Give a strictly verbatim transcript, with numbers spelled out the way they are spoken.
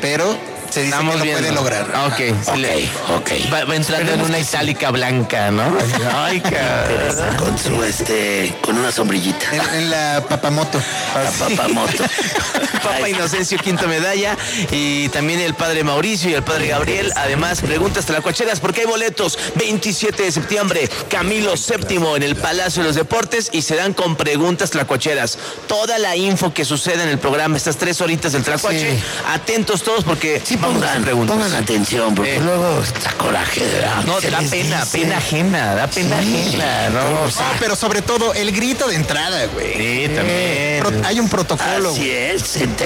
pero se dice Estamos que lo viendo. puede lograr. Ah, ok, se Ok, le- ok. Va, va entrando en una itálica blanca, ¿no? Ay, cabrón. Con su, este, con una sombrillita. En, en la papamoto. La papamoto. Papa Inocencio, quinta medalla. Y también el padre Mauricio y el padre Gabriel. Además, preguntas tlacuacheras porque hay boletos. veintisiete de septiembre, Camilo séptimo en el Palacio de los Deportes y se dan con preguntas tlacuacheras. Toda la info que sucede en el programa, estas tres horitas del tlacuache. Sí. Atentos todos porque Sí, vamos a hacer pongan, preguntas. pongan atención, porque Eh. luego está coraje de la... No, se da les pena, dice. pena ajena, da pena Sí. ajena, ¿no? O sea, Ah, pero sobre todo el grito de entrada, güey. Sí, también. Pro- hay un protocolo, así güey. es, se